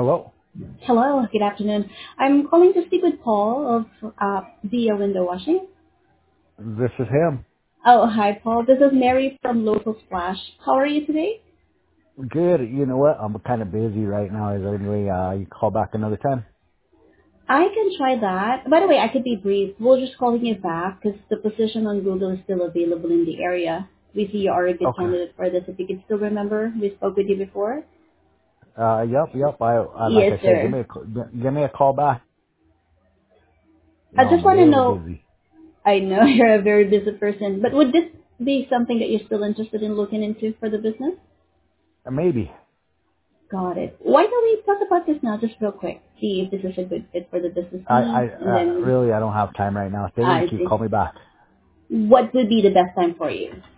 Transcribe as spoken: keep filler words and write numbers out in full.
Hello. Hello, good afternoon. I'm calling to speak with Paul of uh, Via Window Washing. This is him. Oh, hi, Paul. This is Mary from Local Splash. How are you today? Good. You know what? I'm kind of busy right now. Is there any way uh, you call back another time? I can try that. By the way, I could be brief. We're just calling you back because the position on Google is still available in the area. We see you are a good Okay. candidate for this. If you could still remember, we spoke with you before. Uh, yep, yep. I, I like Yes, I said, give me sir. a c- gi- give me a call back. You I know, just I'm want to very know, busy. I know you're a very busy person, but would this be something that you're still interested in looking into for the business? Uh, maybe. Got it. Why don't we talk about this now just real quick? See if this is a good fit for the business I, I needs, and uh, then really I don't have time right now. Stay where you I keep. see. Call me back. What would be the best time for you?